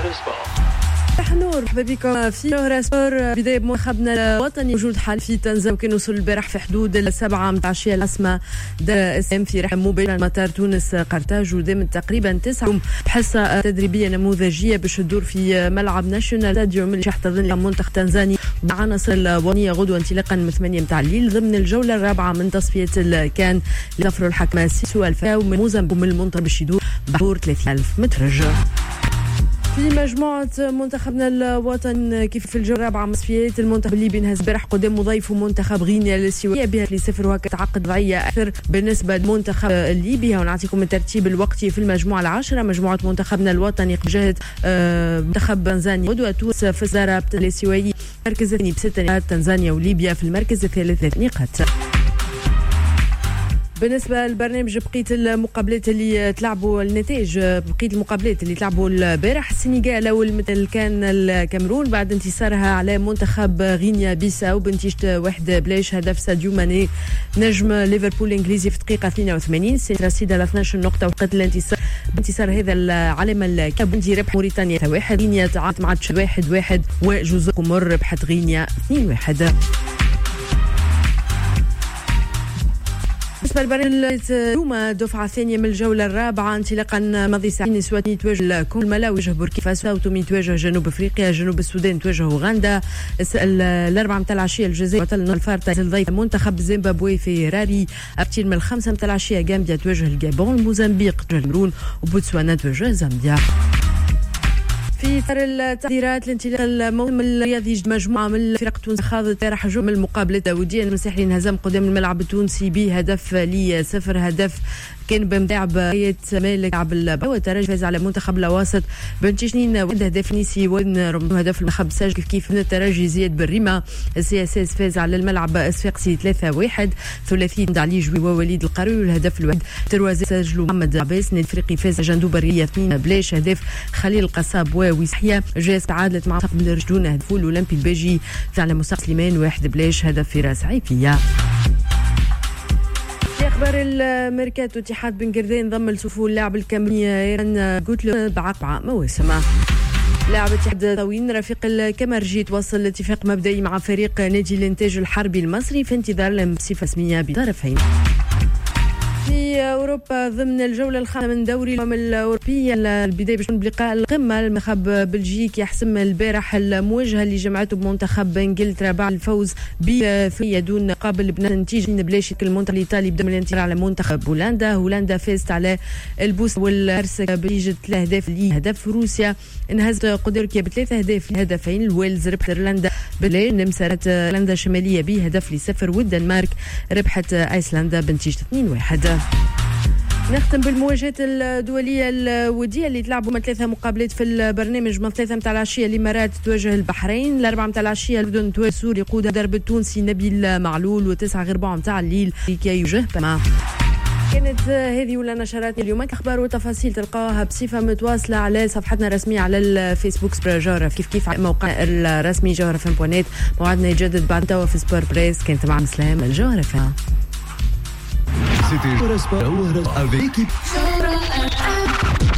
جوهر سبور. نور بكم في جوهر سبور. بداية منتخبنا الوطني موجود حال في تنزانيا، وكان وصل البارح في حدود 7 متاع العشية العاصمة دار السلام في رحلة مباشرة مطار تونس قرطاج، ودامت تقريبا 9 يوم بحصة تدريبية نموذجية باش تدور في ملعب ناشونال ستاديوم اللي يحتضن منتخب تنزانيا وعناصر الوطنية غدوة انطلاقا من 8 متاع الليل ضمن الجولة الرابعة من تصفية الكان لظفر الحكم سيسو الفاو من موزمبيق من المنطقة باش يدور بحور 30,000 مترج. في مجموعة منتخبنا الوطن كيف في الجولة الرابعة من تصفيات المنتخب الليبي انهز البارح قدام مضيفه منتخب غينيا السوية بها لصفر، وهكا تعقد وضعية أكثر بالنسبة للمنتخب الليبي. ونعطيكم الترتيب الوقتي في المجموعة العاشرة. مجموعة منتخبنا الوطني جهة منتخب تنزانيا غدوة تونس في الزهرة السوية المركز الثاني ب6 نقاط، تنزانيا وليبيا في المركز الثالث 3 نقاط. بالنسبة للبرنامج بقية المقابلات اللي تلعبوا النتائج بقية المقابلات اللي تلعبوا البارح، السنغال أول مثل كان الكاميرون بعد انتصارها على منتخب غينيا بيساو بنتيجة 1-0 هدف ساديو ماني نجم ليفربول الإنجليزي في الدقيقة 82. رصيد على 12 نقطة وقت الانتصار بانتصار هذا العالم الكابوندي ربح موريتانيا 1. غينيا تعادلت مع 1-1 وجزر القمر ربحت غينيا 2-1. بالنسبة للبرنامج اليوم الدفعة الثانية من الجولة الرابعة انطلاقا ماضي ساعتين نسوان تواجه الملاوي يواجه بوركينا فاسو، تومي تواجه جنوب افريقيا، جنوب السودان تواجه اوغندا، الاربعة متاع العشية الجزائر وطن الفارطة الضيف منتخب زيمبابوي في راري، ابتيل من 5 متاع العشية غامبيا تواجه الجابون، الموزمبيق تواجه الكاميرون، وبوتسوانا تواجه زامبيا. في اطار التحضيرات لانطلاق الموسم الرياضي مجموعه من الفرق التونسيه خاضت راح جمل المقابلات الوديه. المساحلي انهزم قدام الملعب التونسي بهدف ل0. هدف كان بمتاعب راية مالك عبد الباو. الترجي فاز على منتخب الواسط بنتشنين هدف نيسي ورمضان هدف المنتخب ساج كيف من الترجي زياد بالريمه. السي اس اس فاز على الملعب الصفاقسي 3-1. ثلاثي علي جوي ووليد القروي والهدف الواحد تروازي سجلوا محمد عباس. نادي الافريقي فاز جندوب الريه 2-0 هدف خليل القصاب ويسحيا. جاس تعادلت مع منتخب الرجدون هدف الاولمبي الباجي على مصطفى سليمان 1-0 هدف فراس عيفيه. في اخبار الميركاتو اتحاد بن قردان ضم لصفوف اللاعب الكاميروني ايران جوتلو بعقب مواسم. لاعب اتحاد طوين رفيق الكمرجي توصل لاتفاق مبدئي مع فريق نادي الانتاج الحربي المصري في انتظار لمسيفة رسمية بطرفين. في أوروبا ضمن الجولة الخامسة من دوري الأمم الأوروبية البداية باش بلقاء القمة. المنتخب بلجيكي يحسم البارح المواجهة اللي جمعته بمنتخب إنجلترا بعد الفوز بثنائية دون قابل بنتيجة بلاش. المنتخب الإيطالي بدا من الانتصار على منتخب هولندا فازت على البوس والهرسك بنتيجة 3 أهداف لهدف. روسيا انهزت قدام تركيا ب3 أهداف لهدفين. الويلز ربحت ايرلندا بلاش. نمسرت ايرلندا الشمالية بهدف ل0. والدنمارك ربحت ايسلندا بنتيجة 2-1. نختم بالمواجهات الدولية الودية اللي تلعبوا من 3 مقابلات في البرنامج. من 3 متاع العشية الإمارات تواجه البحرين، 4 متاع العشية الأردن تواجه سوريا يقودها درب التونسي نبيل معلول، و9 غير 4 متاع الليل كي يواجه بما. كانت هذه ولا نشرات اليوم. اخبار وتفاصيل تلقاوها بصفه متواصله على صفحتنا الرسميه على الفيسبوك جوهر كيف على موقع الرسمي جوهر فم.net. موعدنا يجدد بعد توا في سبور بريس. كانت مع مسلم الجوهر فم. C'était Sport avec l'équipe.